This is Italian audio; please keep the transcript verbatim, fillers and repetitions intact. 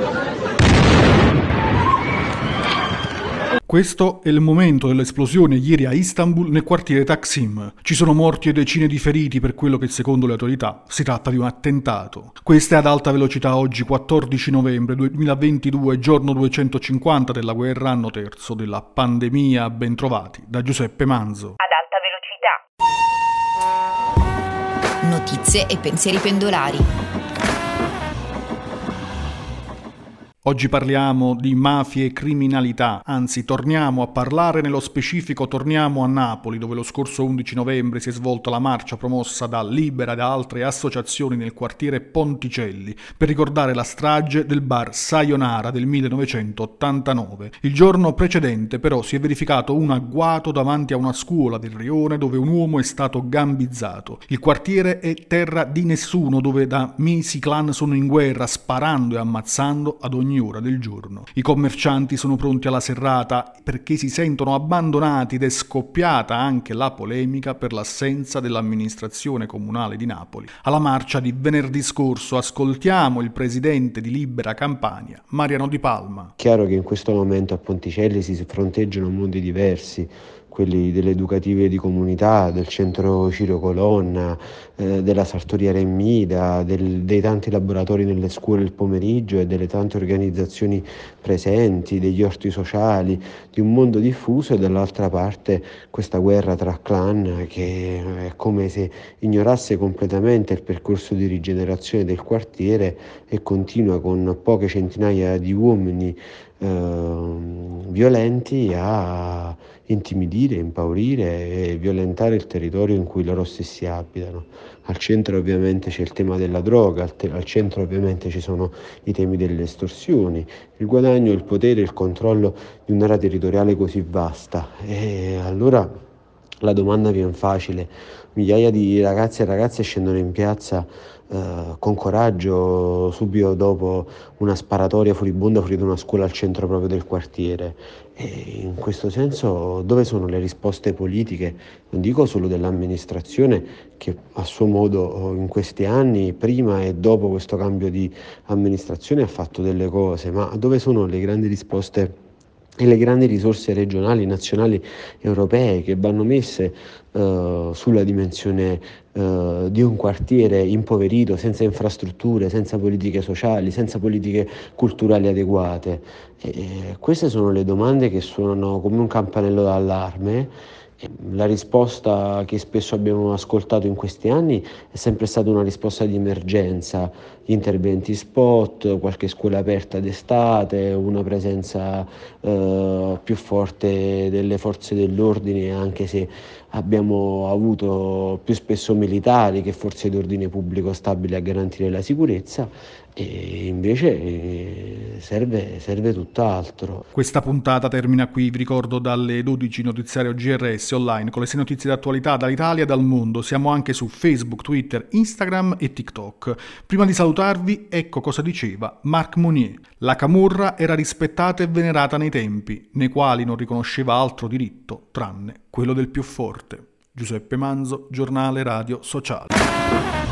Questo è il momento dell'esplosione ieri a Istanbul nel quartiere Taksim. Ci sono morti e decine di feriti per quello che secondo le autorità si tratta di un attentato. Questa è Ad alta velocità oggi quattordici novembre duemilaventidue, giorno duecentocinquanta della guerra, anno terzo della pandemia. Bentrovati da Giuseppe Manzo. Ad alta velocità. Notizie e pensieri pendolari. Oggi parliamo di mafie e criminalità, anzi torniamo a parlare nello specifico, torniamo a Napoli, dove lo scorso undici novembre si è svolta la marcia promossa da Libera e da altre associazioni nel quartiere Ponticelli per ricordare la strage del bar Sayonara del millenovecentottantanove. Il giorno precedente però si è verificato un agguato davanti a una scuola del rione dove un uomo è stato gambizzato. Il quartiere è terra di nessuno, dove da mesi i clan sono in guerra, sparando e ammazzando ad ogni ora del giorno. I commercianti sono pronti alla serrata perché si sentono abbandonati ed è scoppiata anche la polemica per l'assenza dell'amministrazione comunale di Napoli. Alla marcia di venerdì scorso ascoltiamo il presidente di Libera Campania, Mariano Di Palma. Chiaro che in questo momento a Ponticelli si fronteggiano mondi diversi, quelli delle educative di comunità, del centro Ciro Colonna, eh, della sartoria Remida, del, dei tanti laboratori nelle scuole il pomeriggio e delle tante organizzazioni presenti, degli orti sociali, di un mondo diffuso, e dall'altra parte questa guerra tra clan che è come se ignorasse completamente il percorso di rigenerazione del quartiere e continua con poche centinaia di uomini eh, violenti a intimidire, impaurire e violentare il territorio in cui loro stessi abitano. Al centro ovviamente c'è il tema della droga, al, te- al centro ovviamente ci sono i temi delle estorsioni, il guadagno, il potere, il controllo di un'area territoriale così vasta. E allora la domanda viene facile: migliaia di ragazzi e ragazze scendono in piazza eh, con coraggio subito dopo una sparatoria furibonda fuori da una scuola al centro proprio del quartiere. E in questo senso dove sono le risposte politiche? Non dico solo dell'amministrazione, che a suo modo in questi anni, prima e dopo questo cambio di amministrazione, ha fatto delle cose, ma dove sono le grandi risposte e le grandi risorse regionali, nazionali, europee che vanno messe uh, sulla dimensione uh, di un quartiere impoverito, senza infrastrutture, senza politiche sociali, senza politiche culturali adeguate? E queste sono le domande che suonano come un campanello d'allarme. La risposta che spesso abbiamo ascoltato in questi anni è sempre stata una risposta di emergenza: interventi spot, qualche scuola aperta d'estate, una presenza eh, più forte delle forze dell'ordine, anche se abbiamo avuto più spesso militari che forze d'ordine pubblico stabili a garantire la sicurezza. E invece eh, serve, serve tutt'altro. Questa puntata termina qui, vi ricordo dalle dodici notiziario G R S online con le sei notizie d'attualità dall'Italia e dal mondo. Siamo anche su Facebook, Twitter, Instagram e TikTok. Prima di salutarvi, ecco cosa diceva Marc Monnier: la camorra era rispettata e venerata nei tempi nei quali non riconosceva altro diritto tranne quello del più forte. Giuseppe Manzo, giornale radio sociale.